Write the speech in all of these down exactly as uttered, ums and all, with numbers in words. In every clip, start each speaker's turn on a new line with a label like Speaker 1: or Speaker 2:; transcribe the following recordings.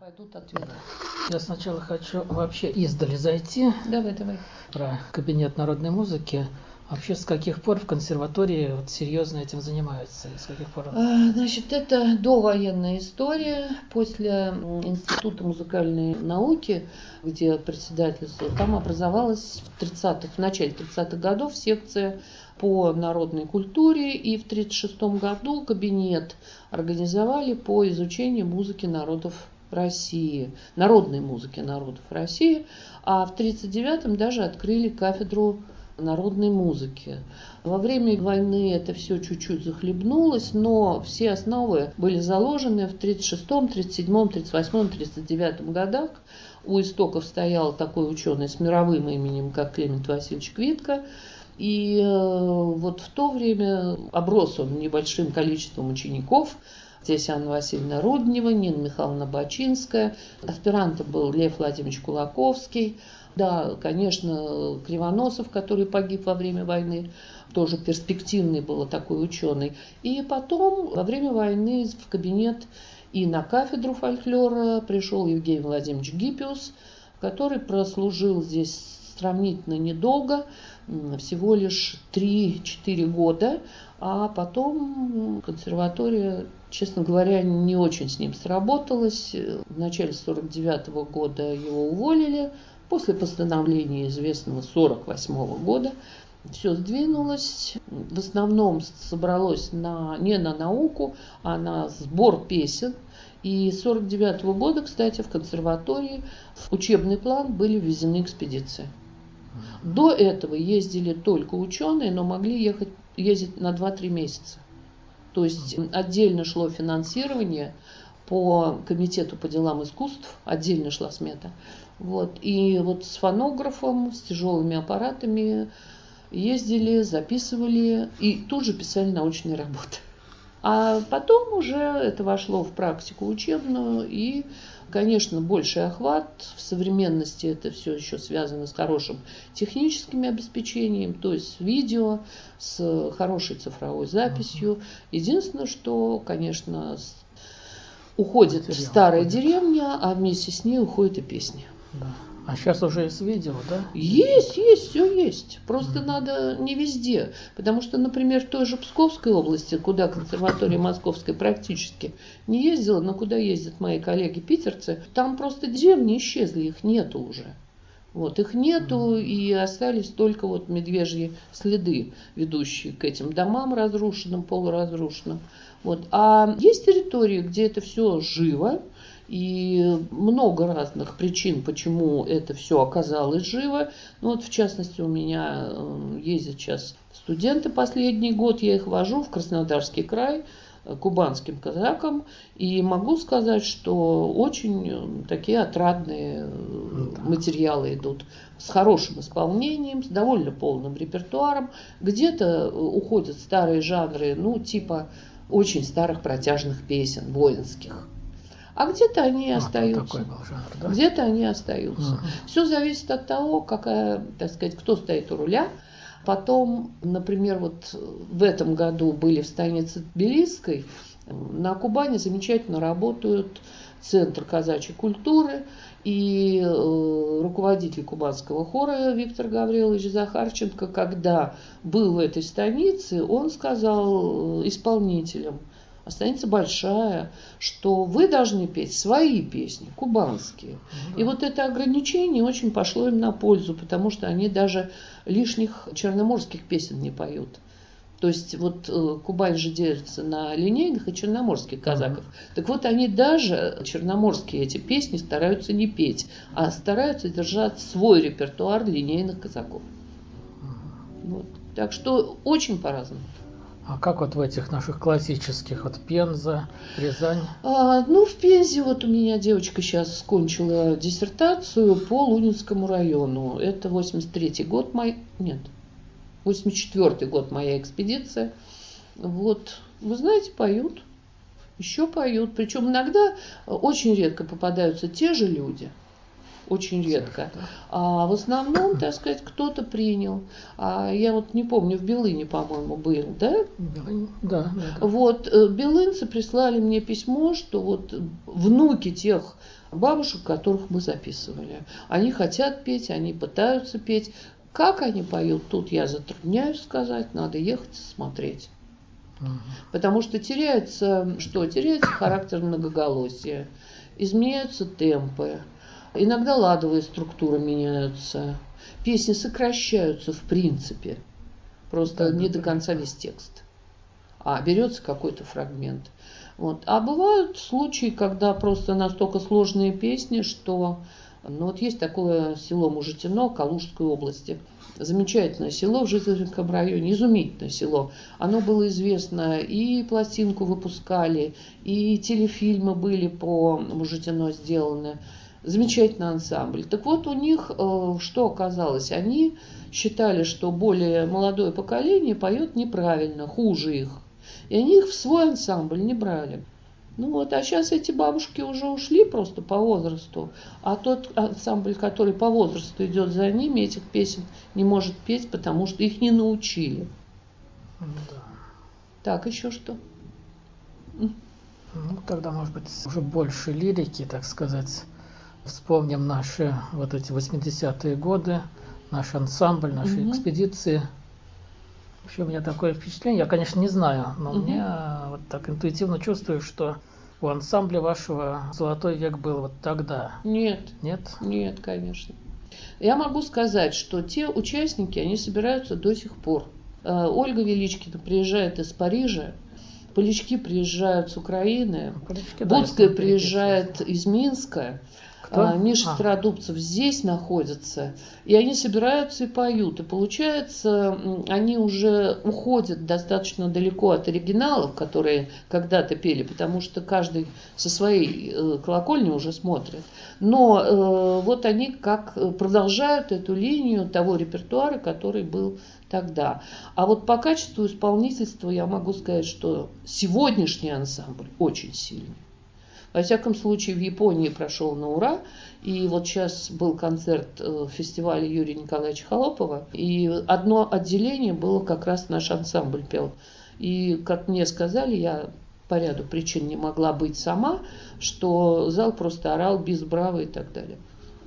Speaker 1: Пойдут ответы.
Speaker 2: Я сначала хочу вообще издали зайти.
Speaker 1: Давай, давай.
Speaker 2: Про кабинет народной музыки. Вообще, с каких пор в консерватории вот серьезно этим занимаются? С каких пор?
Speaker 1: А, значит, это довоенная история. После Института музыкальной науки, где председательство, там образовалась в тридцатых, в начале тридцатых годов секция по народной культуре. И в тридцать шестом году кабинет организовали по изучению музыки народов России, народной музыки народов России. А в тридцать девятом даже открыли кафедру народной музыки. Во время войны это все чуть-чуть захлебнулось, но все основы были заложены в тридцать шестом, тридцать седьмом, тридцать восьмом, тридцать девятом годах. У истоков стоял такой ученый с мировым именем, как Климент Васильевич Квитко. И вот в то время оброс он небольшим количеством учеников. Здесь Анна Васильевна Руднева, Нина Михайловна Бачинская. Аспирантом был Лев Владимирович Кулаковский. Да, конечно, Кривоносов, который погиб во время войны, тоже перспективный был такой ученый. И потом, во время войны, в кабинет и на кафедру фольклора пришел Евгений Владимирович Гиппиус, который прослужил здесь сравнительно недолго, всего лишь три-четыре года, а потом консерватория, честно говоря, не очень с ним сработалась. В начале сорок девятого года его уволили. После постановления известного сорок восьмого года все сдвинулось. В основном собралось на, не на науку, а на сбор песен. И с сорок девятого года, кстати, в консерватории в учебный план были введены экспедиции. До этого ездили только ученые, но могли ехать, ездить на два-три месяца. То есть отдельно шло финансирование по комитету по делам искусств, отдельно шла смета. Вот. И вот с фонографом, с тяжелыми аппаратами ездили, записывали и тут же писали научные работы. А потом уже это вошло в практику учебную, и, конечно, больший охват. В современности это все еще связано с хорошим техническим обеспечением, то есть с видео, с хорошей цифровой записью. Единственное, что, конечно, уходит
Speaker 2: Материал
Speaker 1: старая
Speaker 2: уходит.
Speaker 1: Деревня, а вместе с ней уходят и песни.
Speaker 2: Да. А сейчас уже есть видео, да?
Speaker 1: Есть, есть, все есть. Просто
Speaker 2: Mm.
Speaker 1: надо не везде. Потому что, например, в той же Псковской области, куда консерватория Московская практически не ездила, но куда ездят мои коллеги-питерцы, там просто деревни исчезли, их нету уже. Вот, их нету, и остались только вот медвежьи следы, ведущие к этим домам разрушенным, полуразрушенным. Вот. А есть территории, где это все живо, и много разных причин, почему это все оказалось живо. Ну, вот, в частности, у меня ездят сейчас студенты последний год, я их вожу в Краснодарский край, кубанским казакам, и могу сказать, что очень такие отрадные материалы идут с хорошим исполнением, с довольно полным репертуаром. Где-то уходят старые жанры, ну, типа очень старых протяжных песен, воинских. А где-то они
Speaker 2: А,
Speaker 1: остаются.
Speaker 2: такой был жанр, да?
Speaker 1: Где-то они остаются.
Speaker 2: Угу.
Speaker 1: Все зависит от того, какая, так сказать, кто стоит у руля. Потом, например, вот в этом году были в станице Тбилисской. На Кубани замечательно работают Центр казачьей культуры и э, руководитель кубанского хора Виктор Гаврилович Захарченко, когда был в этой станице, он сказал э, исполнителям: а станица большая, что вы должны петь свои песни, кубанские. Mm-hmm. И вот это ограничение очень пошло им на пользу, потому что они даже лишних черноморских песен не поют. То есть вот э, Кубань же делится на линейных и черноморских казаков. Mm-hmm. Так вот они даже черноморские эти песни стараются не петь, а стараются держать свой репертуар линейных казаков. Mm-hmm. Вот. Так что очень по-разному.
Speaker 2: А как вот в этих наших классических, вот Пенза, Рязань?
Speaker 1: А, ну, в Пензе вот у меня девочка сейчас скончила диссертацию по Лунинскому району. Это восемьдесят третий год мой, нет, восемьдесят четвёртый год моя экспедиция. Вот, вы знаете, поют, еще поют. Причем иногда очень редко попадаются те же люди. очень редко. А в основном, так сказать, кто-то принял. А я вот не помню, в Белыне, по-моему, был, да?
Speaker 2: Белынь, да, да, да.
Speaker 1: Вот, белынцы прислали мне письмо, что вот внуки тех бабушек, которых мы записывали, они хотят петь, они пытаются петь. Как они поют, тут я затрудняюсь сказать, надо ехать смотреть. Угу. Потому что теряется, что? Теряется характер многоголосия, изменяются темпы, иногда ладовые структуры меняются, песни сокращаются в принципе, просто да, не да, до конца весь текст, а берется какой-то фрагмент. Вот. А бывают случаи, когда просто настолько сложные песни, что... Ну вот есть такое село Мужитино Калужской области. Замечательное село в Жизельком районе, изумительное село. Оно было известно, и пластинку выпускали, и телефильмы были по Мужитино сделаны. Замечательный ансамбль. Так вот у них что оказалось? Они считали, что более молодое поколение поет неправильно, хуже их. И они их в свой ансамбль не брали. Ну вот, а сейчас эти бабушки уже ушли просто по возрасту, а тот ансамбль, который по возрасту идет за ними, этих песен не может петь, потому что их не научили. Да. Так, еще что?
Speaker 2: Ну, тогда, может быть, уже больше лирики, так сказать. Вспомним наши вот эти восьмидесятые годы, наш ансамбль, наши угу. экспедиции. Вообще у меня такое впечатление, я, конечно, не знаю, но угу. мне вот так интуитивно чувствую, что у ансамбля вашего золотой век был вот тогда.
Speaker 1: Нет.
Speaker 2: Нет?
Speaker 1: Нет, конечно. Я могу сказать, что те участники, они собираются до сих пор. Ольга Величкина приезжает из Парижа, Полячки приезжают с Украины, Полячки, Буцкая да, приезжает из Минска. Кто? Миша а. Стародубцев здесь находится, и они собираются и поют. И получается, они уже уходят достаточно далеко от оригиналов, которые когда-то пели, потому что каждый со своей колокольни уже смотрит. Но э, вот они как продолжают эту линию того репертуара, который был тогда. А вот по качеству исполнительства я могу сказать, что сегодняшний ансамбль очень сильный. Во всяком случае, в Японии прошел на ура. И вот сейчас был концерт в фестивале Юрия Николаевича Холопова. И одно отделение было как раз наш ансамбль пел. И, как мне сказали, я по ряду причин не могла быть сама, что зал просто орал бис браво и так далее.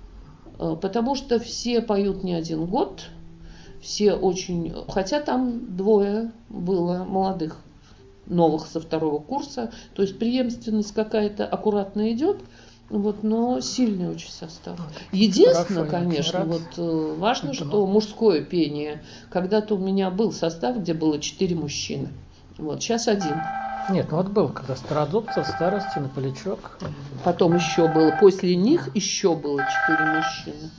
Speaker 1: Потому что все поют не один год. Все очень... Хотя там двое было молодых. Новых со второго курса, то есть преемственность какая-то аккуратно идет, вот, но сильный очень состав. Единственное, хорошо, конечно, вот важно, это что мужское пение. Когда-то у меня был состав, где было четыре мужчины, вот, сейчас один.
Speaker 2: Нет, ну вот был, когда Стародубцев, Старостин, Полячок.
Speaker 1: Потом еще было, после них еще было четыре мужчины.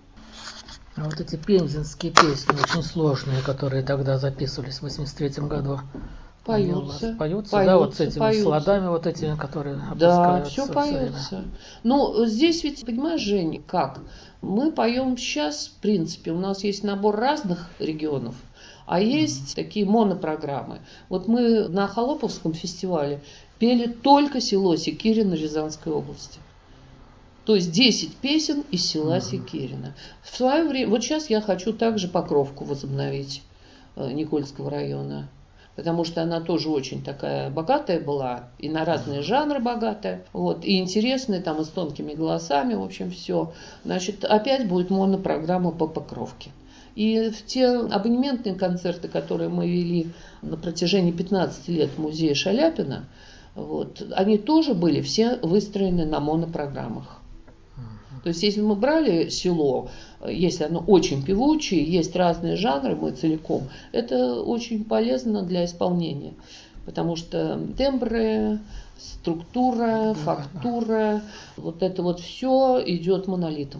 Speaker 2: А вот эти пензенские песни, очень сложные, которые тогда записывались в восемьдесят третьем году.
Speaker 1: Поются,
Speaker 2: поются,
Speaker 1: поются,
Speaker 2: да, вот с этими
Speaker 1: поются.
Speaker 2: Сладами вот этими, которые
Speaker 1: да, все поется. Ну, здесь ведь, понимаешь, Женя, как? Мы поем сейчас, в принципе, у нас есть набор разных регионов, а есть mm-hmm. такие монопрограммы. Вот мы на Холоповском фестивале пели только село Секирино Рязанской области. То есть десять песен из села mm-hmm. Секирино. В свое время, вот сейчас я хочу также Покровку возобновить Никольского района. Потому что она тоже очень такая богатая была, и на разные жанры богатая, вот, и интересная, там, и с тонкими голосами, в общем, все. Значит, опять будет монопрограмма по Покровке. И в те абонементные концерты, которые мы вели на протяжении пятнадцати лет в музее Шаляпина, вот, они тоже были все выстроены на монопрограммах. То есть, если мы брали село, если оно очень певучее, есть разные жанры, мы целиком, это очень полезно для исполнения. Потому что тембры, структура, фактура, вот это вот все идет монолитом.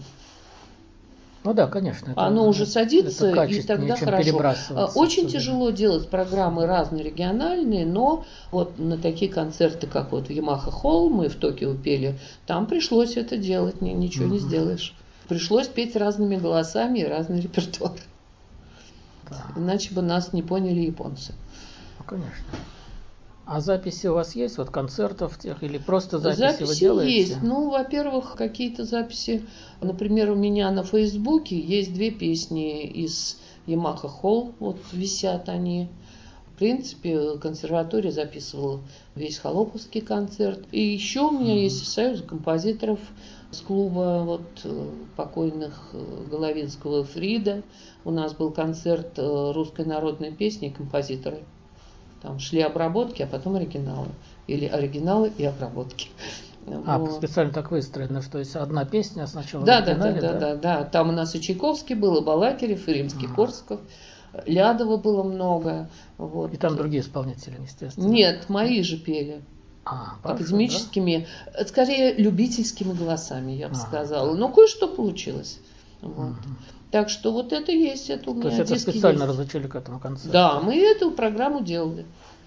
Speaker 2: Ну да, конечно. Это,
Speaker 1: оно уже садится, и тогда хорошо. Очень тяжело делать программы разные региональные, но вот на такие концерты, как вот в Ямаха Холл, мы в Токио пели, там пришлось это делать, ничего mm-hmm. не сделаешь. Пришлось петь разными голосами и разный репертуар. Да. Иначе бы нас не поняли японцы.
Speaker 2: Ну, конечно. А записи у вас есть, вот концертов тех, или просто записи,
Speaker 1: записи
Speaker 2: вы делаете?
Speaker 1: Есть. Ну, во-первых, какие-то записи. Например, у меня на Фейсбуке есть две песни из Yamaha Hall. Вот висят они. В принципе, консерватория записывала весь холоповский концерт. И еще у меня mm-hmm. есть союз композиторов с клуба вот, покойных Головинского Фрида. У нас был концерт русской народной песни и композиторы. Там шли обработки, а потом оригиналы. Или оригиналы и обработки.
Speaker 2: А, вот. Специально так выстроено, что есть одна песня сначала
Speaker 1: да,
Speaker 2: в оригинале,
Speaker 1: да, да, да, да, да. Там у нас и Чайковский был, и Балакирев, и Римский-Корсаков. Лядова было много. Вот.
Speaker 2: И там другие исполнители, естественно.
Speaker 1: Нет, мои же пели.
Speaker 2: А,
Speaker 1: академическими, да? Скорее любительскими голосами, я бы а, сказала.
Speaker 2: Да.
Speaker 1: Но кое-что получилось. Вот.
Speaker 2: Угу.
Speaker 1: Так что вот это есть. Это у меня
Speaker 2: То есть это специально
Speaker 1: есть.
Speaker 2: разучили к этому концерту?
Speaker 1: Да, мы эту программу делали.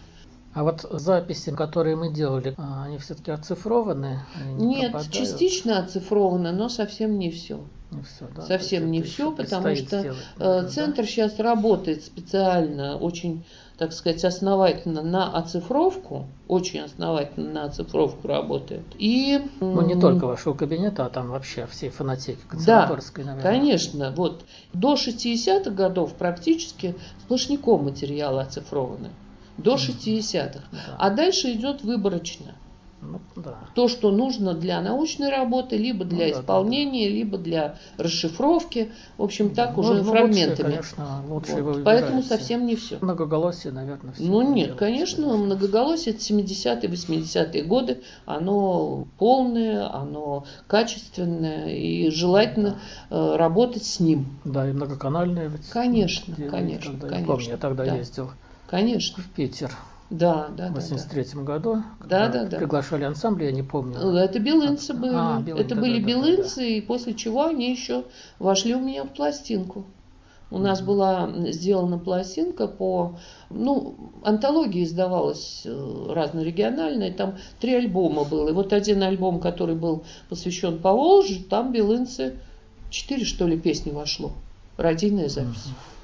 Speaker 2: А вот записи, которые мы делали, они все-таки оцифрованы? Они не
Speaker 1: Нет,
Speaker 2: пропадают?
Speaker 1: Частично оцифровано, но совсем не все.
Speaker 2: Не все, да?
Speaker 1: Совсем не все, потому что сделать, наверное, центр да? сейчас работает специально, очень, так сказать, основательно на оцифровку, очень основательно на оцифровку работает. И,
Speaker 2: ну, не только вашего кабинета, а там вообще всей фонотеки консерваторской,
Speaker 1: да,
Speaker 2: наверное.
Speaker 1: конечно. Вот. До шестидесятых годов практически сплошняком материалы оцифрованы. До шестидесятых. Да. А дальше идет выборочно.
Speaker 2: Ну, да.
Speaker 1: То, что нужно для научной работы, либо для ну, исполнения, да, да. либо для расшифровки. В общем, так ну, уже ну, фрагментами.
Speaker 2: Лучше, конечно, лучше
Speaker 1: вот.
Speaker 2: вы
Speaker 1: Поэтому совсем не все.
Speaker 2: Многоголосие, наверное, все.
Speaker 1: Ну нет, конечно, конечно, многоголосие это семидесятые, восьмидесятые годы. Оно полное, оно качественное, и желательно да. работать с ним.
Speaker 2: Да, и многоканальное.
Speaker 1: Конечно,
Speaker 2: делали,
Speaker 1: конечно.
Speaker 2: Когда,
Speaker 1: конечно
Speaker 2: я помню, я тогда
Speaker 1: да.
Speaker 2: ездил
Speaker 1: конечно.
Speaker 2: в Питер.
Speaker 1: Да, да,
Speaker 2: в восемьдесят третьем
Speaker 1: да,
Speaker 2: году,
Speaker 1: да, да, да.
Speaker 2: приглашали ансамбли, я не помню.
Speaker 1: Это белынцы были.
Speaker 2: А, белынцы,
Speaker 1: это
Speaker 2: да,
Speaker 1: были
Speaker 2: да,
Speaker 1: белынцы,
Speaker 2: да, да.
Speaker 1: И после чего они еще вошли у меня в пластинку. У mm-hmm. нас была сделана пластинка по... Ну, антология издавалась разнорегиональная, там три альбома было. И вот один альбом, который был посвящен Поволжью, там белынцы, четыре, что ли, песни вошло. Радийная запись. Mm-hmm.